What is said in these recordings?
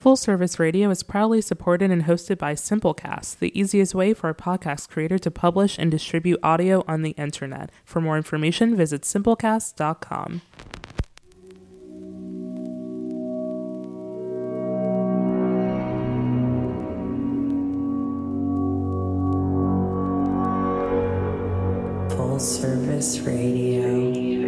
Full Service Radio is proudly supported and hosted by Simplecast, the easiest way for a podcast creator to publish and distribute audio on the internet. For more information, visit simplecast.com. Full Service Radio.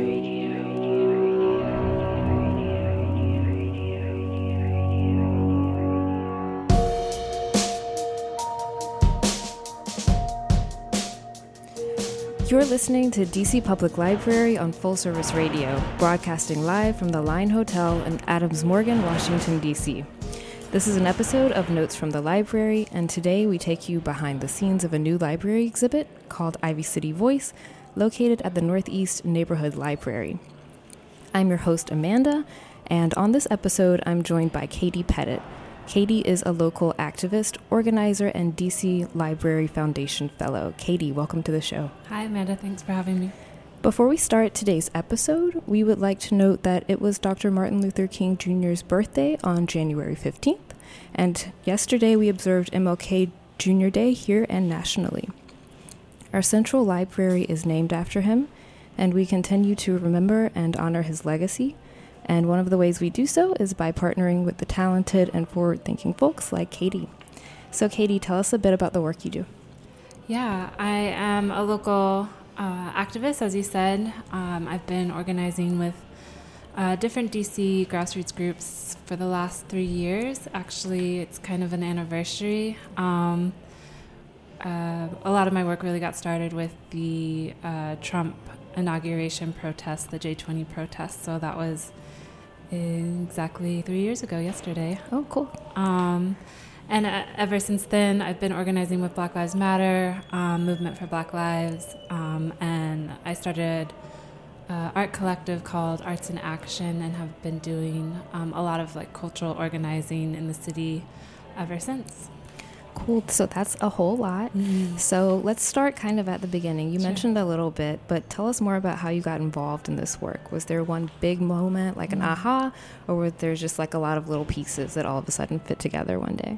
You're listening to DC Public Library on Full Service Radio, broadcasting live from the Line Hotel in Adams Morgan, Washington, D.C. This is an episode of Notes from the Library, and today we take you behind the scenes of a new library exhibit called Ivy City Voice, located at the Northeast Neighborhood Library. I'm your host, Amanda, and on this episode, I'm joined by Katie Pettit. Katie is a local activist, organizer, and DC Library Foundation Fellow. Katie, welcome to the show. Hi, Amanda. Thanks for having me. Before we start today's episode, we would like to note that it was Dr. Martin Luther King Jr.'s birthday on January 15th, and yesterday we observed MLK Jr. Day here and nationally. Our central library is named after him, and we continue to remember and honor his legacy. And one of the ways we do so is by partnering with the talented and forward-thinking folks like Katie. So Katie, tell us a bit about the work you do. Yeah, I am a local activist, as you said. I've been organizing with different DC grassroots groups for the last 3 years. Actually, it's kind of an anniversary. A lot of my work really got started with the Trump inauguration protests, the J20 protests. So that was exactly 3 years ago yesterday. Oh, cool. And ever since then, I've been organizing with Black Lives Matter, Movement for Black Lives, and I started an art collective called Arts in Action and have been doing a lot of cultural organizing in the city ever since. Cool. So that's a whole lot. Mm-hmm. So let's start kind of at the beginning. You Sure. mentioned a little bit, but tell us more about how you got involved in this work. Was there one big moment, like an aha, or were there just a lot of little pieces that all of a sudden fit together one day?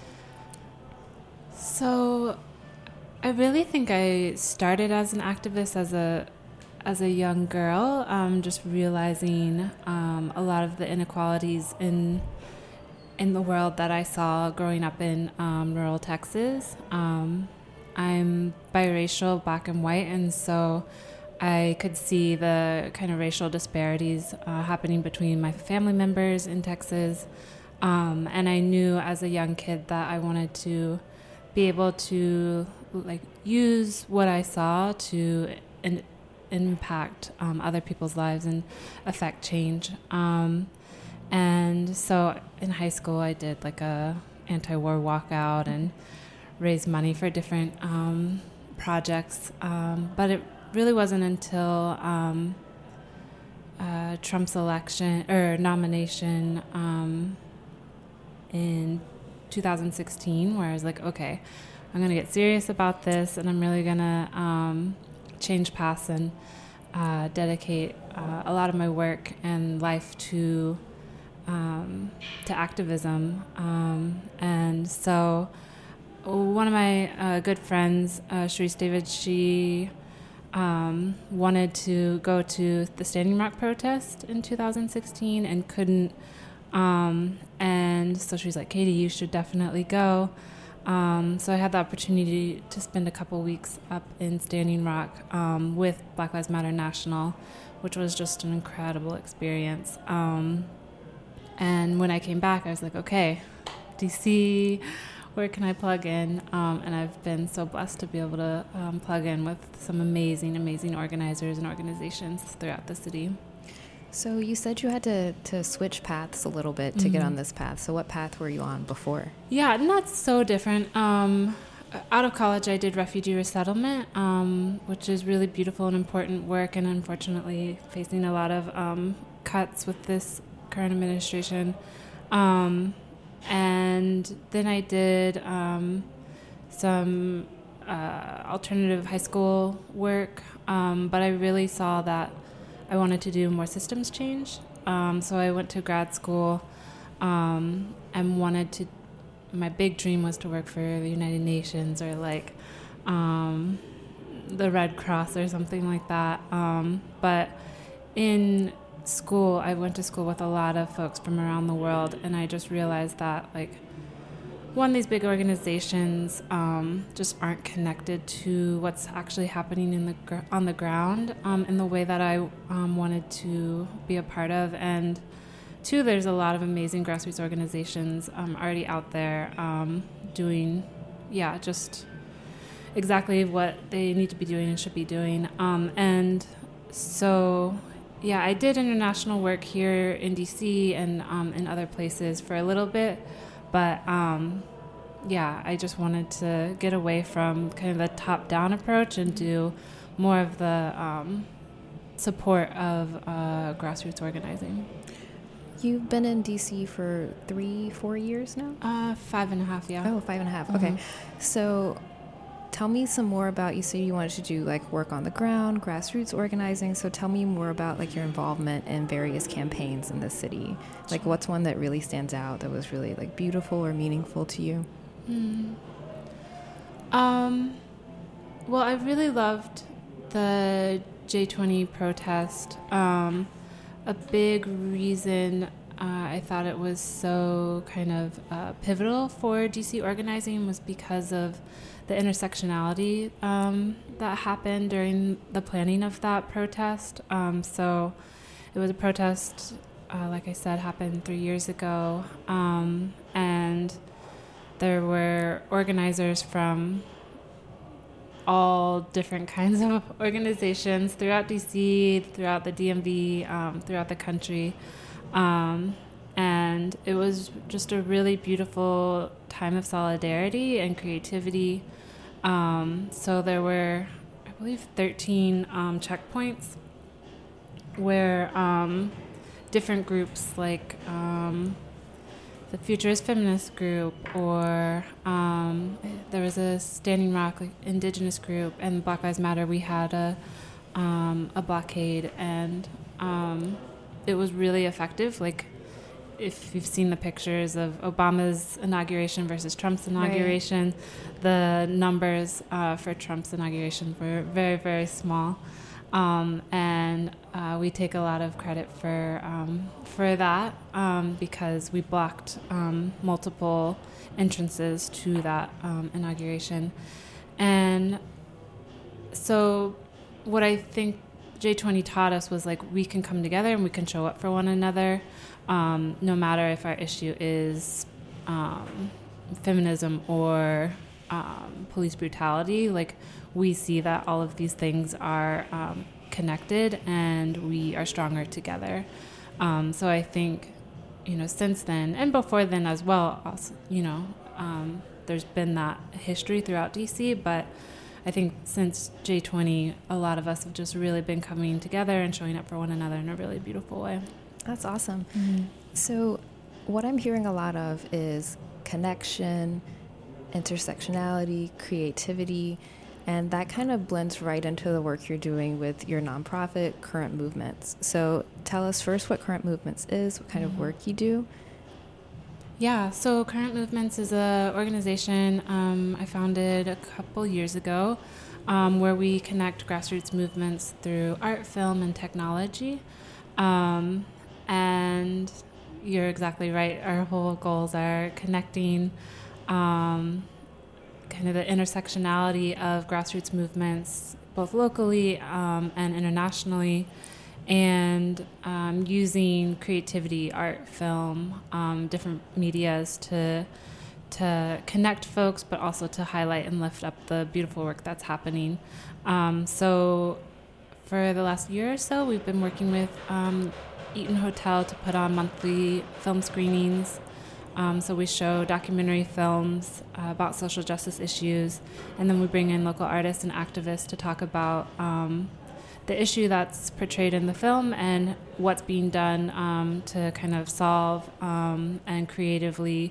So I really think I started as an activist as a young girl, just realizing a lot of the inequalities in the world that I saw growing up in rural Texas. I'm biracial, black and white, and so I could see the kind of racial disparities happening between my family members in Texas. And I knew as a young kid that I wanted to be able to use what I saw to impact other people's lives and affect change. And so in high school, I did a anti-war walkout and raised money for different projects. But it really wasn't until Trump's election or nomination in 2016 where I was like, okay, I'm going to get serious about this and I'm really going to change paths and dedicate a lot of my work and life to activism. And so one of my good friends, Sharice David, she wanted to go to the Standing Rock protest in 2016 and couldn't. And so she was like, Katie, you should definitely go. So I had the opportunity to spend a couple weeks up in Standing Rock with Black Lives Matter National, which was just an incredible experience. And when I came back, I was like, okay, DC, where can I plug in? And I've been so blessed to be able to plug in with some amazing, amazing organizers and organizations throughout the city. So you said you had to switch paths a little bit to get on this path. So what path were you on before? Yeah, not so different. Out of college, I did refugee resettlement, which is really beautiful and important work, and unfortunately facing a lot of cuts with this current administration. And then I did some alternative high school work, but I really saw that I wanted to do more systems change. So I went to grad school and wanted to. My big dream was to work for the United Nations or like the Red Cross or something like that. But in school, I went to school with a lot of folks from around the world, and I just realized that, like, one, these big organizations just aren't connected to what's actually happening on the ground in the way that I wanted to be a part of. And two, there's a lot of amazing grassroots organizations already out there doing, just exactly what they need to be doing and should be doing. And so, I did international work here in DC and in other places for a little bit. But, I just wanted to get away from kind of the top-down approach and do more of the support of grassroots organizing. You've been in DC for 3-4 years now? 5.5, yeah. Oh, 5.5. Okay. So tell me some more about, you say you wanted to do like work on the ground, grassroots organizing. So tell me more about like your involvement in various campaigns in the city. Like what's one that really stands out that was really like beautiful or meaningful to you? Well, I really loved the J20 protest. A big reason I thought it was so kind of pivotal for DC organizing was because of the intersectionality that happened during the planning of that protest. So it was a protest, like I said, happened 3 years ago, and there were organizers from all different kinds of organizations throughout DC, throughout the DMV, throughout the country. And it was just a really beautiful time of solidarity and creativity. So there were, I believe, 13 checkpoints where different groups like the Futurist Feminist group, or there was a Standing Rock like, indigenous group, and Black Lives Matter. We had a blockade, and it was really effective. Like, if you've seen the pictures of Obama's inauguration versus Trump's inauguration, right, the numbers for Trump's inauguration were very, very small. And we take a lot of credit for that because we blocked multiple entrances to that inauguration. And so what I think J20 taught us was, like, we can come together and we can show up for one another, no matter if our issue is feminism or police brutality. Like, we see that all of these things are connected and we are stronger together. So I think, since then, and before then as well, also, there's been that history throughout DC, but I think since J20, a lot of us have just really been coming together and showing up for one another in a really beautiful way. That's awesome. Mm-hmm. So what I'm hearing a lot of is connection, intersectionality, creativity, and that kind of blends right into the work you're doing with your nonprofit, Current Movements. So tell us first what Current Movements is, what kind of work you do. Yeah, so Current Movements is an organization I founded a couple years ago where we connect grassroots movements through art, film, and technology. And you're exactly right. Our whole goals are connecting kind of the intersectionality of grassroots movements, both locally and internationally, and using creativity, art, film, different medias to connect folks, but also to highlight and lift up the beautiful work that's happening. So for the last year or so, we've been working with Eaton Hotel to put on monthly film screenings. So we show documentary films about social justice issues, and then we bring in local artists and activists to talk about the issue that's portrayed in the film and what's being done to kind of solve and creatively,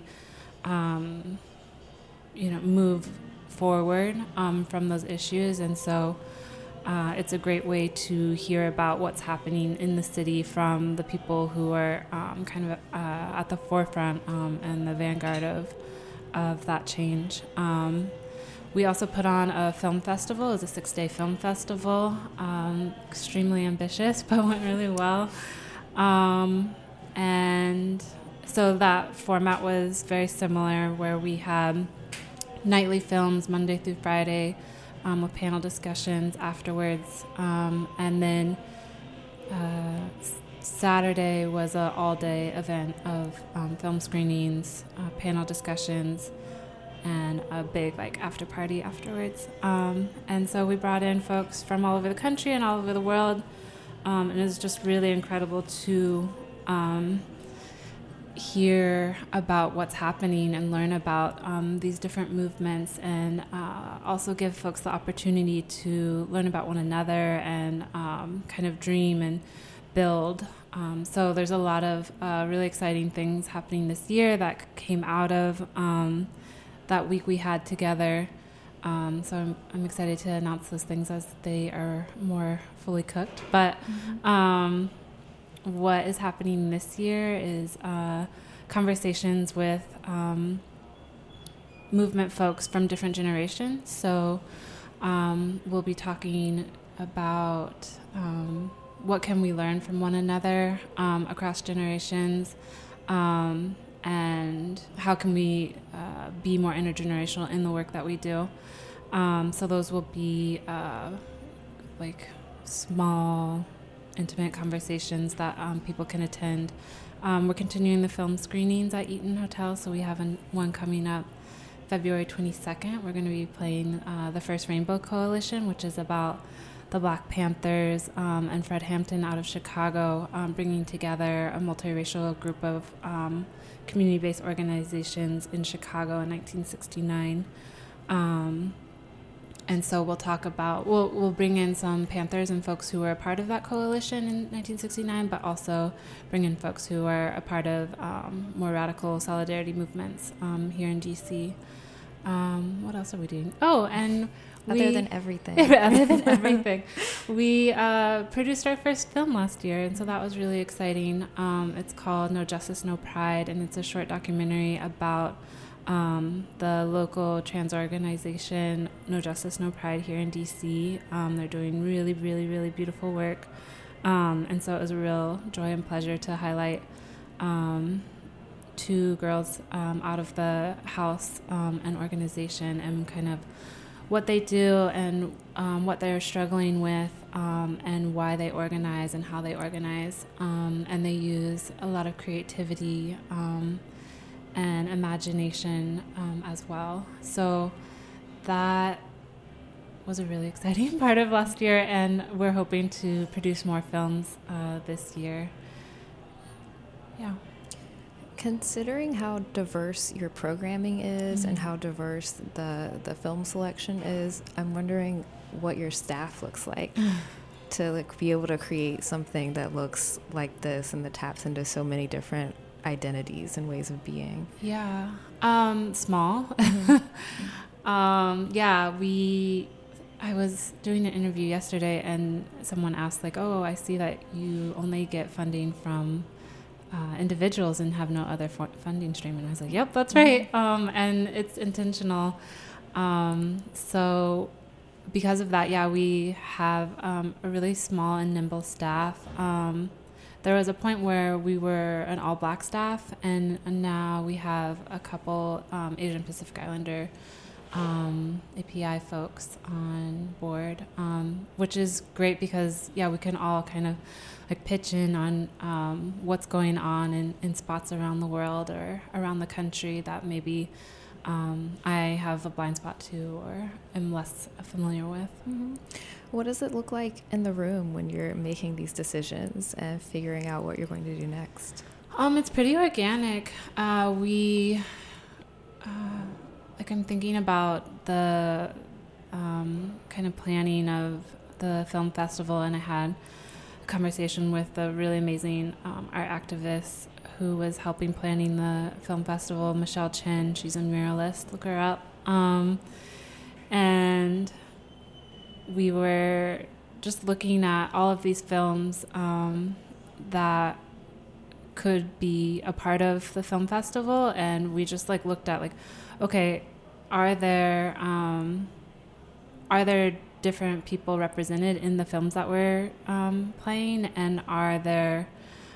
move forward from those issues. And so it's a great way to hear about what's happening in the city from the people who are kind of at the forefront and the vanguard of that change. We also put on a film festival. It was a 6-day film festival, extremely ambitious, but went really well. And so that format was very similar, where we had nightly films Monday through Friday with panel discussions afterwards. And then Saturday was an all-day event of film screenings, panel discussions, and a big after party afterwards. And so we brought in folks from all over the country and all over the world. And it was just really incredible to hear about what's happening and learn about these different movements, and also give folks the opportunity to learn about one another and kind of dream and build. So there's a lot of really exciting things happening this year that came out of that week we had together. So I'm excited to announce those things as they are more fully cooked. But what is happening this year is conversations with movement folks from different generations. So we'll be talking about what can we learn from one another across generations, and how can we be more intergenerational in the work that we do. So those will be small, intimate conversations that people can attend. We're continuing the film screenings at Eaton Hotel, so we have one coming up February 22nd. We're going to be playing The First Rainbow Coalition, which is about the Black Panthers and Fred Hampton out of Chicago, bringing together a multiracial group of community-based organizations in Chicago in 1969. And so we'll talk about, we'll bring in some Panthers and folks who were a part of that coalition in 1969, but also bring in folks who are a part of more radical solidarity movements here in D.C. What else are we doing? Oh, and Other than everything. Other than everything. We produced our first film last year, and so that was really exciting. It's called No Justice, No Pride, and it's a short documentary about the local trans organization No Justice, No Pride here in D.C. They're doing really, really, really beautiful work. And so it was a real joy and pleasure to highlight two girls out of the house and organization, and kind of what they do and what they're struggling with, and why they organize and how they organize. And they use a lot of creativity and imagination as well. So that was a really exciting part of last year, and we're hoping to produce more films this year. Yeah. Considering how diverse your programming is and how diverse the film selection is, I'm wondering what your staff looks like to be able to create something that looks like this and that taps into so many different identities and ways of being. Yeah. Small. I was doing an interview yesterday, and someone asked, I see that you only get funding from individuals and have no other funding stream. And I was like, yep, that's right. And it's intentional. So because of that, we have a really small and nimble staff. There was a point where we were an all-Black staff, and now we have a couple Asian Pacific Islander API folks on board, which is great because, we can all kind of pitch in on what's going on in spots around the world or around the country that maybe I have a blind spot to or am less familiar with. Mm-hmm. What does it look like in the room when you're making these decisions and figuring out what you're going to do next? It's pretty organic. I'm thinking about the kind of planning of the film festival, and I had a conversation with a really amazing art activist who was helping planning the film festival, Michelle Chen. She's a muralist. Look her up. And we were just looking at all of these films that could be a part of the film festival, and we just like looked at like, okay, are there different people represented in the films that we're playing, and are there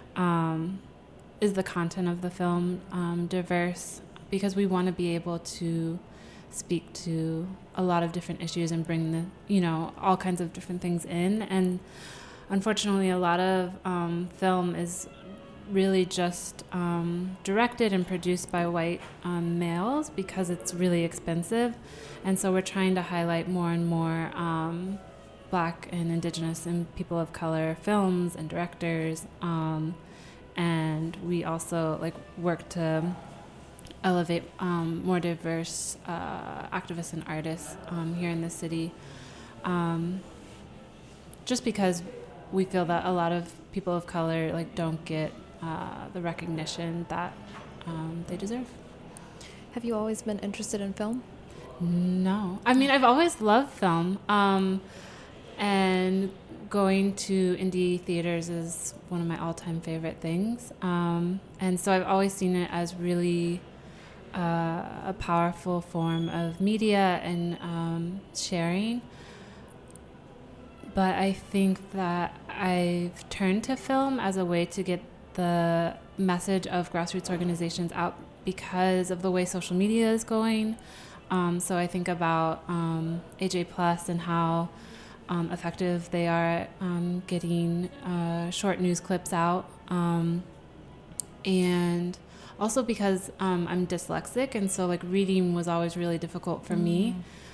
is the content of the film diverse, because we want to be able to speak to a lot of different issues and bring the, you know, all kinds of different things in. And unfortunately, a lot of film is really just directed and produced by white males because it's really expensive. And so we're trying to highlight more and more Black and Indigenous and people of color films and directors. And we also like work to elevate more diverse activists and artists here in the city, just because we feel that a lot of people of color like don't get the recognition that they deserve. Have you always been interested in film? No. I mean, I've always loved film, and going to indie theaters is one of my all-time favorite things. And so I've always seen it as really a powerful form of media and sharing. But I think that I've turned to film as a way to get the message of grassroots organizations out because of the way social media is going. So I think about AJ Plus and how effective they are at getting short news clips out. And also because I'm dyslexic, and so like reading was always really difficult for me.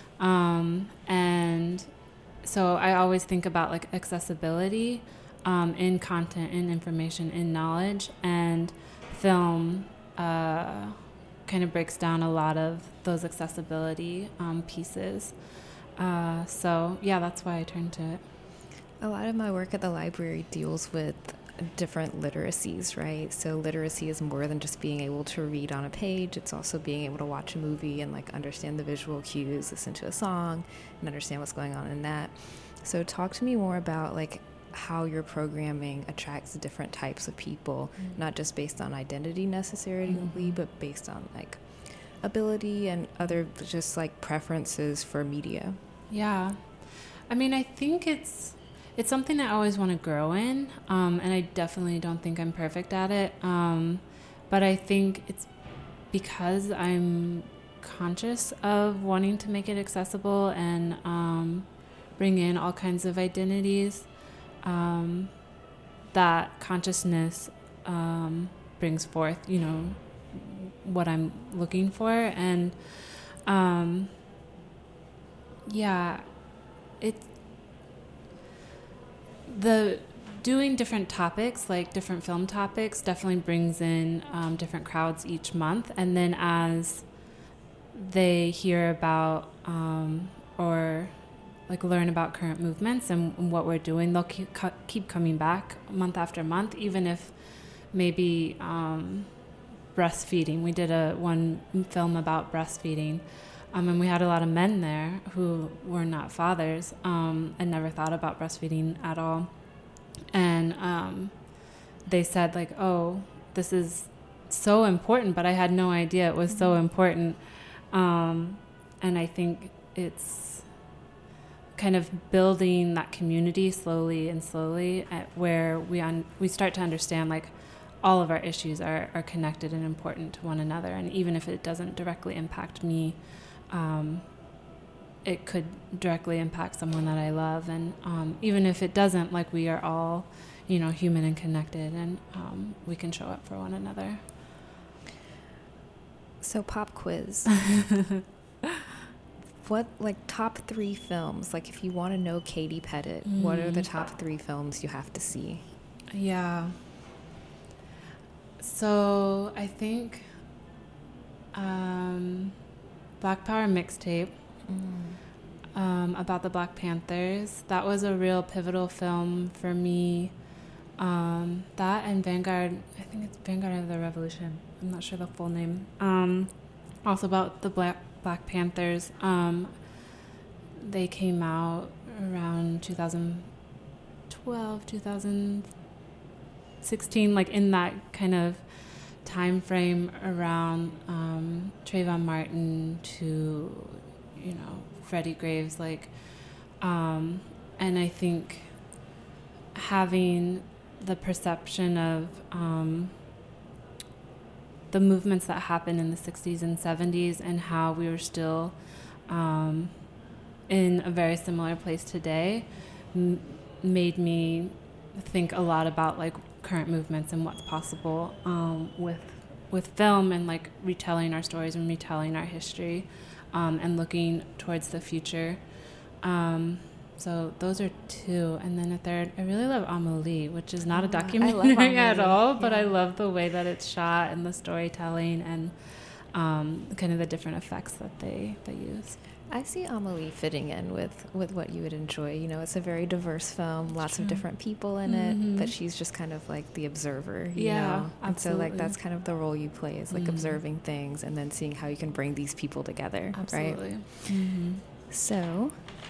And so I always think about like accessibility in content, in information, in knowledge, and film kind of breaks down a lot of those accessibility pieces. So yeah, that's why I turned to it. A lot of my work at the library deals with different literacies, right? So literacy is more than just being able to read on a page. It's also being able to watch a movie and like understand the visual cues, listen to a song, and understand what's going on in that. So talk to me more about like how your programming attracts different types of people, not just based on identity necessarily, but based on like ability and other just like preferences for media. Yeah. I mean, I think it's something I always want to grow in, and I definitely don't think I'm perfect at it. But I think it's because I'm conscious of wanting to make it accessible and bring in all kinds of identities. That consciousness brings forth, you know, what I'm looking for. And yeah, the doing different topics, like different film topics, definitely brings in different crowds each month. And then as they hear about or like learn about current movements and what we're doing, they'll keep coming back month after month, even if maybe breastfeeding. We did one film about breastfeeding, and we had a lot of men there who were not fathers and never thought about breastfeeding at all. And they said like, oh, this is so important, but I had no idea it was so important. And I think it's kind of building that community slowly where we start to understand like all of our issues are connected and important to one another. And even if it doesn't directly impact me, it could directly impact someone that I love. And even if it doesn't, like we are all, you know, human and connected, and we can show up for one another. So pop quiz. What, like, top 3 films? Like, if you want to know Katie Pettit, what are the top 3 films you have to see? Yeah. So I think Black Power mixtape about the Black Panthers. That was a real pivotal film for me. That and Vanguard, I think it's Vanguard of the Revolution. I'm not sure the full name. Also about the Black Panthers. They came out around 2012, 2016, like in that kind of time frame around Trayvon Martin to, Freddie Graves, and I think having the perception of the movements that happened in the 60s and 70s and how we were still in a very similar place today made me think a lot about current movements and what's possible with film and retelling our stories and retelling our history and looking towards the future. So those are two. And then a third, I really love Amelie, which is not a documentary at all, but I love the way that it's shot and the storytelling and kind of the different effects that they use. I see Amelie fitting in with what you would enjoy. It's a very diverse film, lots of different people in it, but she's just kind of like the observer, you know? Absolutely. And so that's kind of the role you play, is observing things and then seeing how you can bring these people together, absolutely. Right? Mm-hmm. So,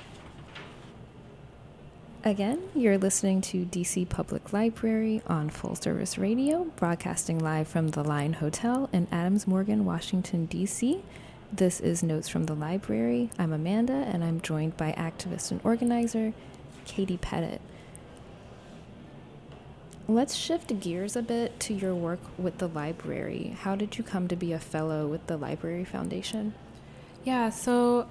again, you're listening to DC Public Library on Full Service Radio, broadcasting live from the Line Hotel in Adams Morgan, Washington, D.C. This is Notes from the Library. I'm Amanda, and I'm joined by activist and organizer Katie Pettit. Let's shift gears a bit to your work with the library. How did you come to be a fellow with the Library Foundation? Yeah, so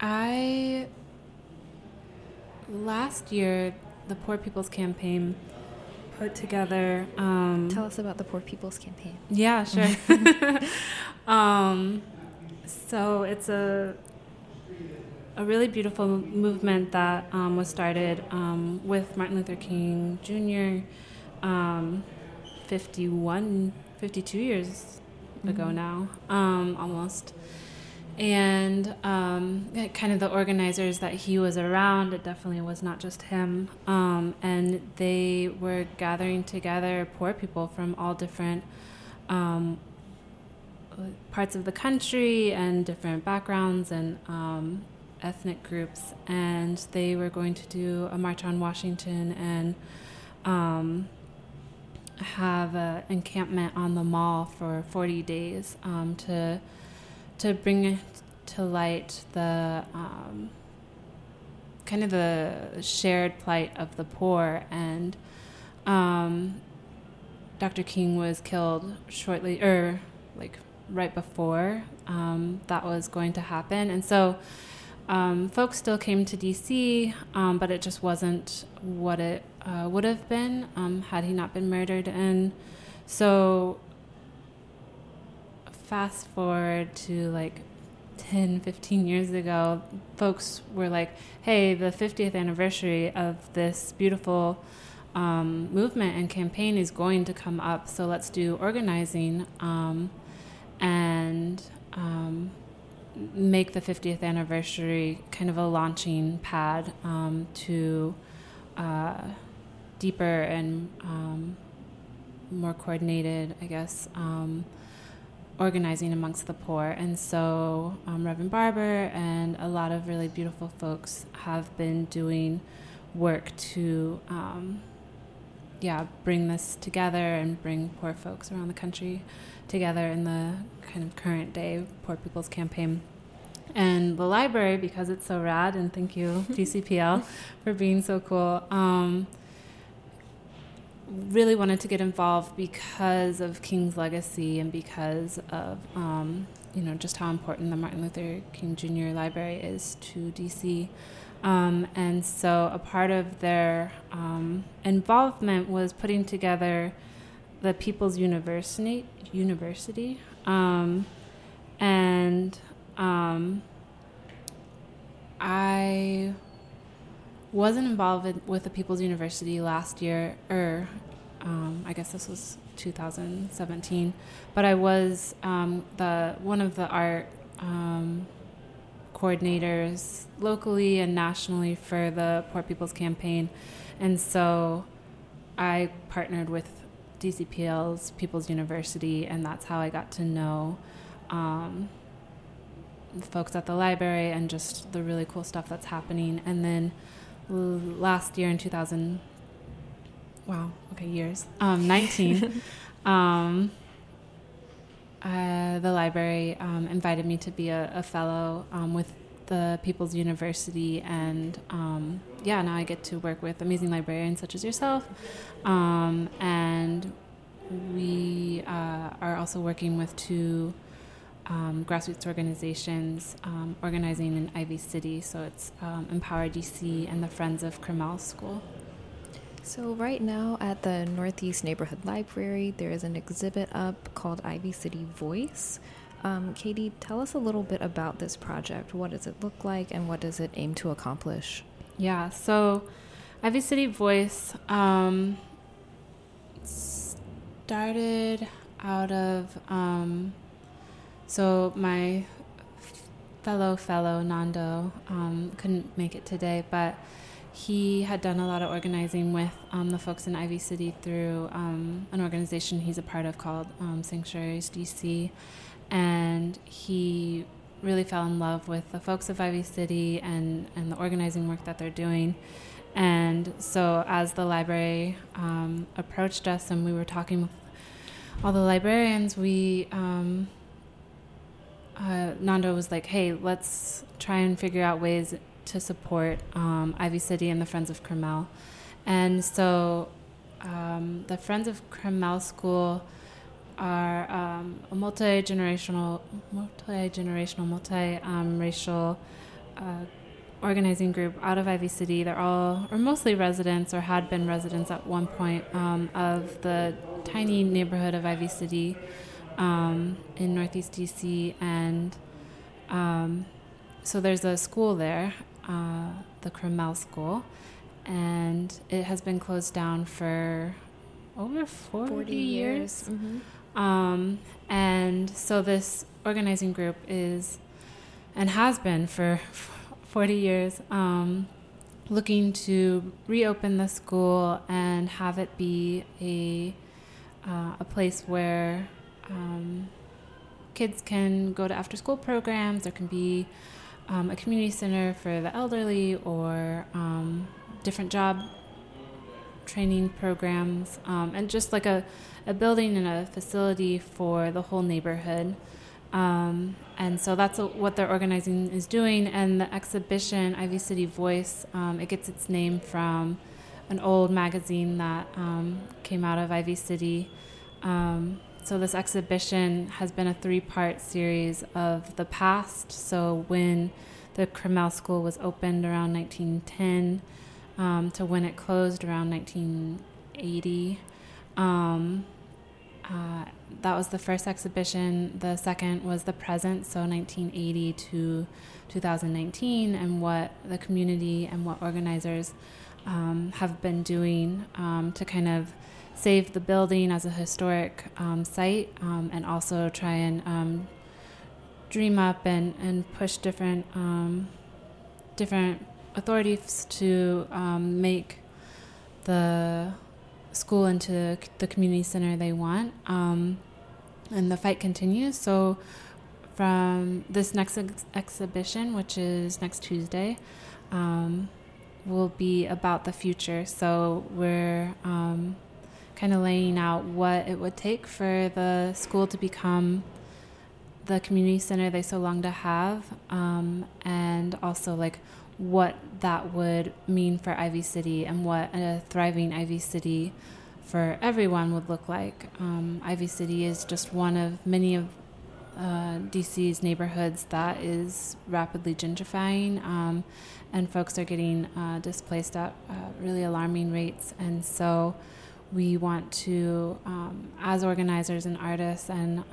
last year, the Poor People's Campaign put together... Tell us about the Poor People's Campaign. Yeah, sure. So it's a really beautiful movement that was started with Martin Luther King Jr. 52 years ago now, almost. And kind of the organizers that he was around, it definitely was not just him. And they were gathering together poor people from all different parts of the country and different backgrounds and ethnic groups. And they were going to do a march on Washington and have an encampment on the mall for 40 days to bring to light the kind of the shared plight of the poor. And Dr. King was killed shortly, right before that was going to happen. And so folks still came to D.C., but it just wasn't what it would have been had he not been murdered. And so fast forward to 10, 15 years ago, folks were like, hey, the 50th anniversary of this beautiful movement and campaign is going to come up, so let's do organizing and make the 50th anniversary kind of a launching pad to deeper and more coordinated, I guess, organizing amongst the poor. And so Reverend Barber and a lot of really beautiful folks have been doing work to bring this together and bring poor folks around the country together in the kind of current day Poor People's Campaign. And the library, because it's so rad, and thank you DCPL for being so cool, really wanted to get involved because of King's legacy and because of just how important the Martin Luther King Jr. Library is to DC. And so a part of their involvement was putting together the People's University. I wasn't involved with the People's University last year, I guess this was 2017, but I was one of the art coordinators locally and nationally for the Poor People's Campaign. And so I partnered with DCPL's People's University, and that's how I got to know folks at the library and just the really cool stuff that's happening. And then last year in 2000. Wow. Okay, years. 19. The library invited me to be a fellow with the People's University, and now I get to work with amazing librarians such as yourself, and we are also working with two grassroots organizations organizing in Ivy City. So it's Empower DC and the Friends of Crummell School. So right now at the Northeast Neighborhood Library, there is an exhibit up called Ivy City Voice. Katie, tell us a little bit about this project. What does it look like, and what does it aim to accomplish? Yeah, so Ivy City Voice started out of, so my fellow Nando couldn't make it today, but he had done a lot of organizing with the folks in Ivy City through an organization he's a part of called Sanctuaries DC, and he really fell in love with the folks of Ivy City and the organizing work that they're doing. And so as the library approached us and we were talking with all the librarians, we Nando was like, hey, let's try and figure out ways to support Ivy City and the Friends of Crummell. And so the Friends of Crummell School are a multi-generational, multi-racial organizing group out of Ivy City. They're all, or mostly residents, or had been residents at one point of the tiny neighborhood of Ivy City in Northeast DC. And so there's a school there, the Crummell School, and it has been closed down for over 40 years. Mm-hmm. And so this organizing group is, and has been for 40 years, looking to reopen the school and have it be a place where kids can go to after-school programs. There can be a community center for the elderly, or different job training programs, and just like a building and a facility for the whole neighborhood. And so that's what their organizing is doing. And the exhibition, Ivy City Voice, it gets its name from an old magazine that came out of Ivy City. So this exhibition has been a 3-part series of the past. So when the Crummell School was opened around 1910 to when it closed around 1980. That was the first exhibition. The second was the present, so 1980 to 2019, and what the community and what organizers have been doing to kind of save the building as a historic site, and also try and dream up and push different authorities to make the school into the community center they want. And the fight continues. So from this next exhibition, which is next Tuesday, will be about the future. So we're kind of laying out what it would take for the school to become the community center they so long to have, and also like what that would mean for Ivy City and what a thriving Ivy City for everyone would look like. Ivy City is just one of many of DC's neighborhoods that is rapidly gentrifying, and folks are getting displaced at really alarming rates. And so we want to, as organizers and artists and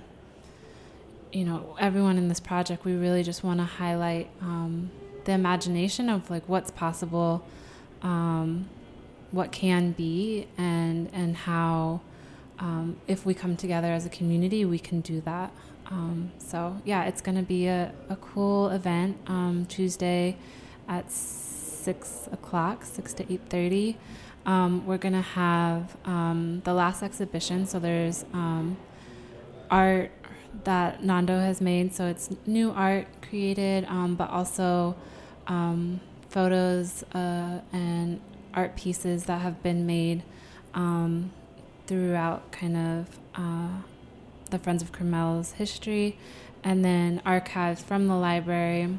everyone in this project, we really just want to highlight the imagination of like what's possible, what can be, and how if we come together as a community, we can do that. So yeah, it's going to be a cool event Tuesday at 6 o'clock, 6 to 8:30. We're going to have the last exhibition. So there's art that Nando has made. So it's new art created, but also photos and art pieces that have been made throughout kind of the Friends of Carmel's history, and then archives from the library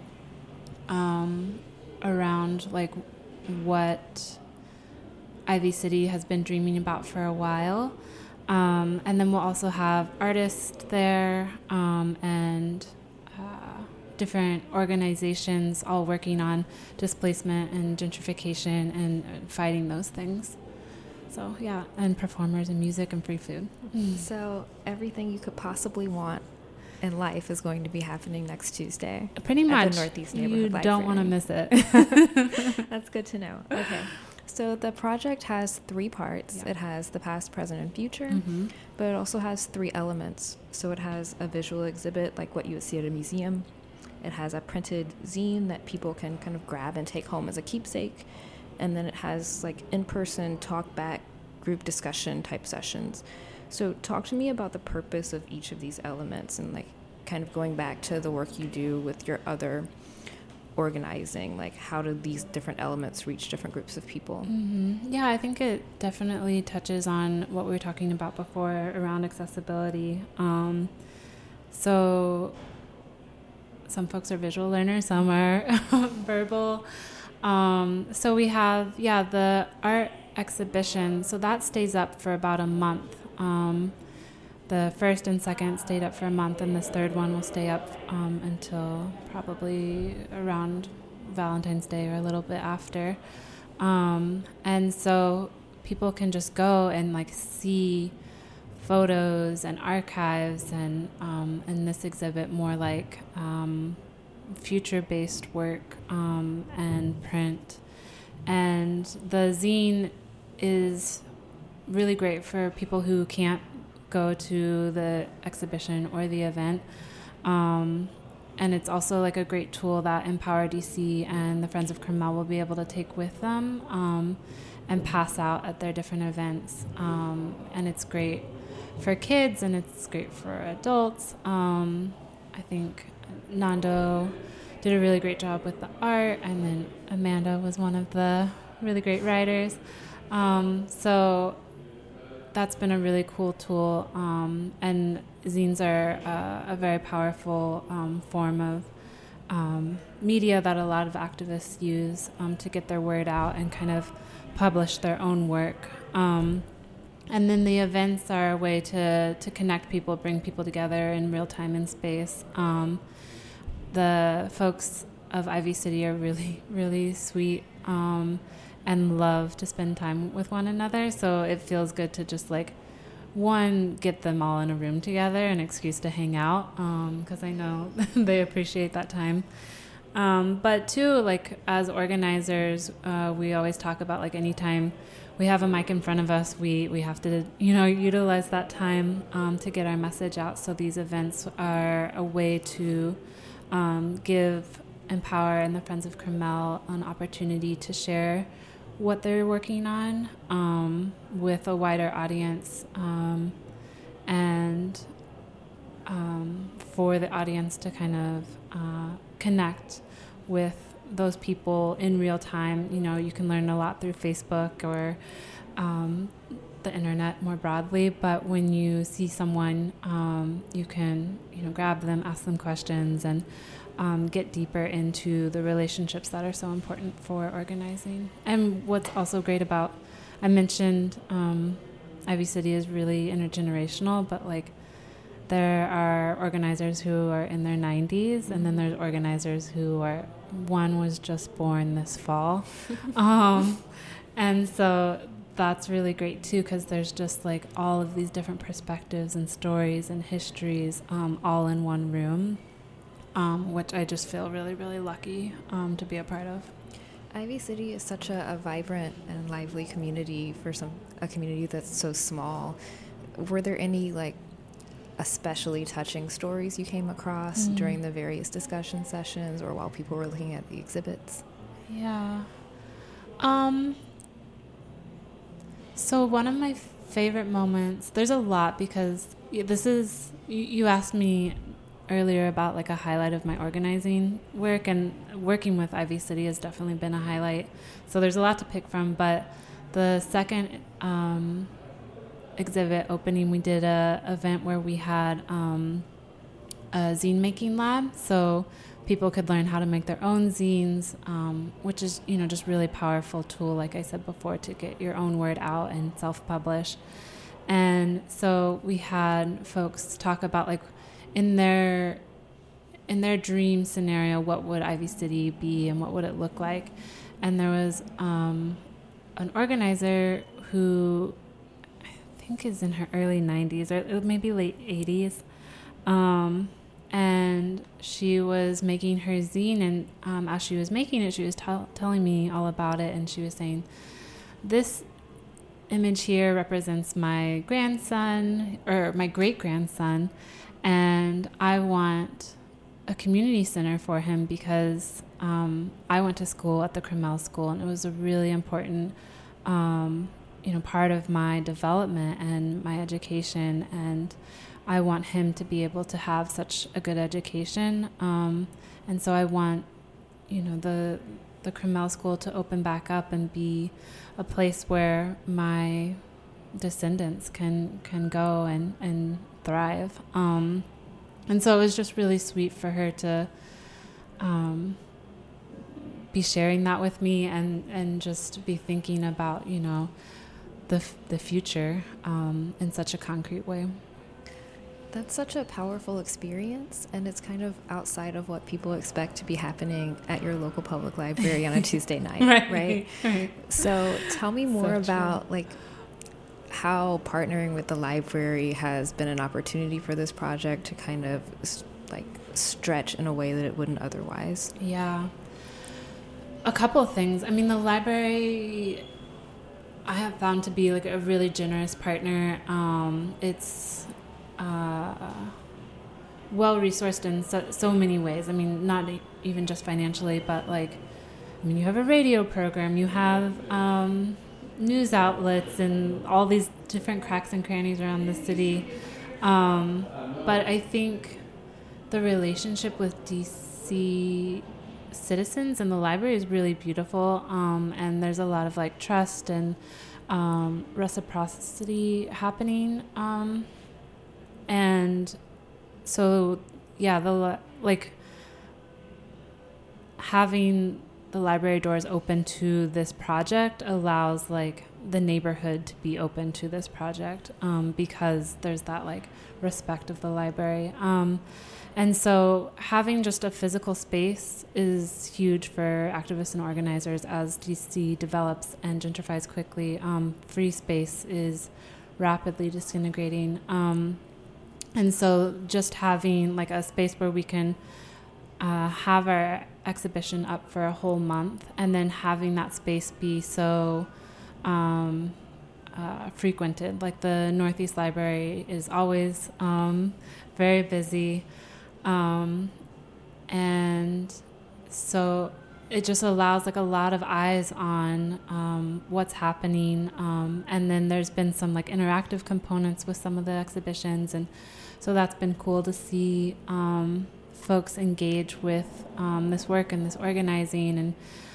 around like what Ivy City has been dreaming about for a while. And then we'll also have artists there and different organizations all working on displacement and gentrification and fighting those things. So, yeah, and performers and music and free food. So everything you could possibly want in life is going to be happening next Tuesday. Pretty much. At the Northeast Neighborhood Library. You don't want to miss it. That's good to know. Okay. So the project has 3 parts. Yeah. It has the past, present, and future, but it also has 3 elements. So it has a visual exhibit like what you would see at a museum. It has a printed zine that people can kind of grab and take home as a keepsake. And then it has like in-person talk back, group discussion type sessions. So talk to me about the purpose of each of these elements and like kind of going back to the work you do with your other organizing, like how do these different elements reach different groups of people? Yeah, I think it definitely touches on what we were talking about before around accessibility. So some folks are visual learners, some are verbal. So we have, the art exhibition. So that stays up for about a month. The first and second stayed up for a month, and this third one will stay up until probably around Valentine's Day or a little bit after. And so people can just go and like see photos and archives and in this exhibit more like future-based work and print. And the zine is really great for people who can't go to the exhibition or the event. And it's also like a great tool that Empower DC and the Friends of Carmel will be able to take with them and pass out at their different events. And it's great for kids and it's great for adults. I think Nando did a really great job with the art, and then Amanda was one of the really great writers. So that's been a really cool tool, and zines are a very powerful form of media that a lot of activists use to get their word out and kind of publish their own work. And then the events are a way to connect people, bring people together in real time and space. The folks of Ivy City are really, really sweet and love to spend time with one another. So it feels good to just like, one, get them all in a room together, an excuse to hang out, because I know they appreciate that time. But two, like as organizers, we always talk about like anytime we have a mic in front of us, we have to, utilize that time to get our message out. So these events are a way to give Empower and the Friends of Carmel an opportunity to share what they're working on with a wider audience, and for the audience to kind of connect with those people in real time. You can learn a lot through Facebook or the internet more broadly, but when you see someone, you can grab them, ask them questions, and get deeper into the relationships that are so important for organizing. And what's also great about, I mentioned Ivy City is really intergenerational, but like there are organizers who are in their 90s, and then there's organizers who are, one was just born this fall. And so that's really great too, because there's just like all of these different perspectives and stories and histories all in one room, which I just feel really, really lucky to be a part of. Ivy City is such a vibrant and lively community for a community that's so small. Were there any like especially touching stories you came across during the various discussion sessions or while people were looking at the exhibits? Yeah. So one of my favorite moments, there's a lot, because this is, you asked me earlier about like a highlight of my organizing work, and working with Ivy City has definitely been a highlight. So there's a lot to pick from, but the second exhibit opening, we did a event where we had a zine making lab, so people could learn how to make their own zines, which is, you know, just really powerful tool, like I said before, to get your own word out and self-publish. And so we had folks talk about, like, in their dream scenario, what would Ivy City be and what would it look like? And there was an organizer who I think is in her early 90s or maybe late 80s. And she was making her zine, and as she was making it, she was telling me all about it, and she was saying, this image here represents my grandson, or my great-grandson, and I want a community center for him because I went to school at the Crummell School, and it was a really important part of my development and my education, and I want him to be able to have such a good education, and so I want, the Crummell School to open back up and be a place where my descendants can go and thrive. And so it was just really sweet for her to be sharing that with me, and just be thinking about, the future in such a concrete way. That's such a powerful experience, and it's kind of outside of what people expect to be happening at your local public library on a Tuesday night, right? So tell me more about like how partnering with the library has been an opportunity for this project to kind of like stretch in a way that it wouldn't otherwise. Yeah. A couple of things. I mean, the library I have found to be like a really generous partner. It's well-resourced in so many ways. I mean, not even just financially, but you have a radio program, you have news outlets and all these different cracks and crannies around the city. But I think the relationship with DC citizens and the library is really beautiful. And there's a lot of trust and reciprocity happening. And so, yeah, having the library doors open to this project allows the neighborhood to be open to this project, because there's that respect of the library. And so having just a physical space is huge for activists and organizers as DC develops and gentrifies quickly. Free space is rapidly disintegrating. And so just having a space where we can have our exhibition up for a whole month, and then having that space be so frequented. The Northeast Library is always very busy. And so it just allows a lot of eyes on what's happening. And then there's been some interactive components with some of the exhibitions. And so that's been cool to see folks engage with this work and this organizing.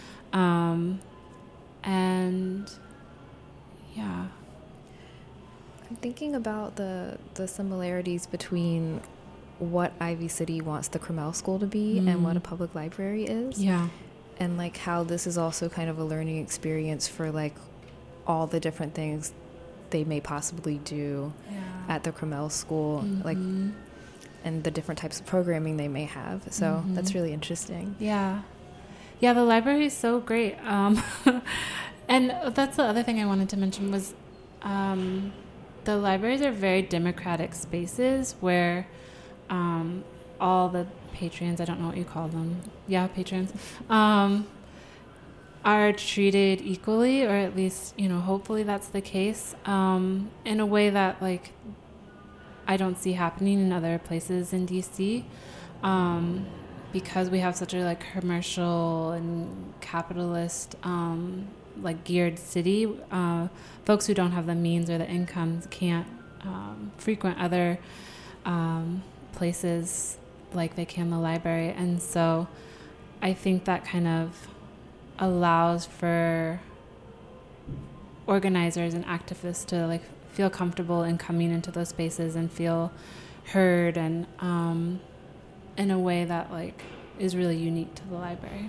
And yeah. I'm thinking about the similarities between what Ivy City wants the Crummell School to be and what a public library is. Yeah. And how this is also kind of a learning experience for all the different things they may possibly do at the Crummell School, and the different types of programming they may have. So that's really interesting. Yeah. Yeah, the library is so great. And that's the other thing I wanted to mention was the libraries are very democratic spaces where all the patrons, I don't know what you call them. Yeah, patrons. Are treated equally, or at least, hopefully that's the case, in a way that, I don't see happening in other places in DC, because we have such a, commercial and capitalist, geared city. Folks who don't have the means or the incomes can't frequent other places like they can the library. And so I think that kind of allows for organizers and activists to like feel comfortable in coming into those spaces and feel heard, and in a way that like is really unique to the library.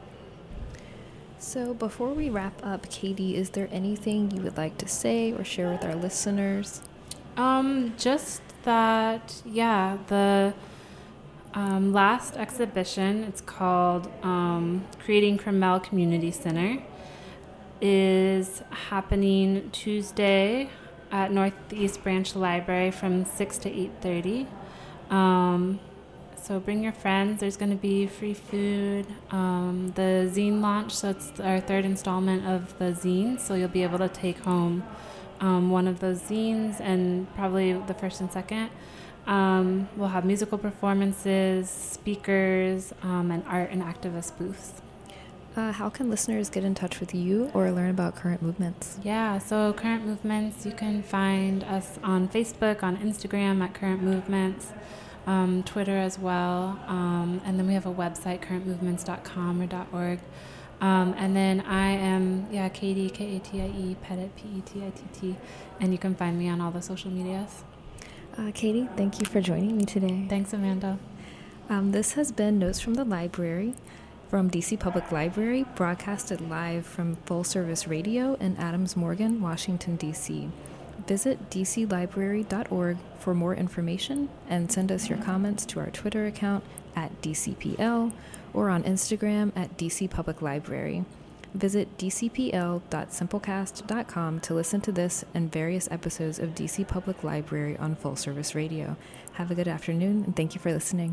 So before we wrap up, Katie, is there anything you would like to say or share with our listeners? Just that, yeah, the last exhibition, it's called Creating Cromell Community Center, is happening Tuesday at Northeast Branch Library from 6 to 8:30. So bring your friends. There's going to be free food. The zine launch, so it's our third installment of the zine, so you'll be able to take home one of those zines, and probably the first and second. We'll have musical performances, speakers, and art and activist booths. How can listeners get in touch with you or learn about Current Movements? Yeah, so Current Movements, you can find us on Facebook, on Instagram at Current Movements, Twitter as well, and then we have a website, currentmovements.com or .org. And then I am, Katie, Katie, Pettit, Pettitt, and you can find me on all the social medias. Katie, thank you for joining me today. Thanks, Amanda. This has been Notes from the Library from DC Public Library, broadcasted live from Full Service Radio in Adams Morgan, Washington, D.C. Visit dclibrary.org for more information, and send us your comments to our Twitter account at DCPL or on Instagram at DC Public Library. Visit dcpl.simplecast.com to listen to this and various episodes of DC Public Library on Full Service Radio. Have a good afternoon, and thank you for listening.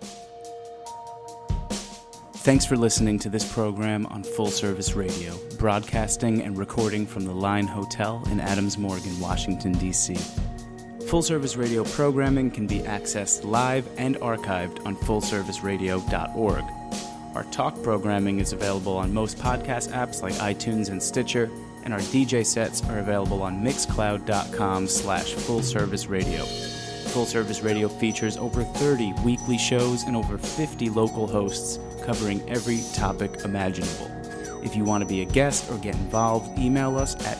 Thanks for listening to this program on Full Service Radio, broadcasting and recording from the Line Hotel in Adams Morgan, Washington, D.C. Full Service Radio programming can be accessed live and archived on fullserviceradio.org. Our talk programming is available on most podcast apps like iTunes and Stitcher, and our DJ sets are available on mixcloud.com/fullserviceradio. Full Service Radio features over 30 weekly shows and over 50 local hosts covering every topic imaginable. If you want to be a guest or get involved, email us at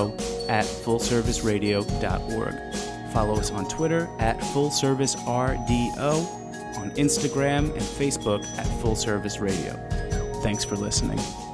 info@fullserviceradio.org. Follow us on Twitter at FullServiceRDO, on Instagram and Facebook at Full Service Radio. Thanks for listening.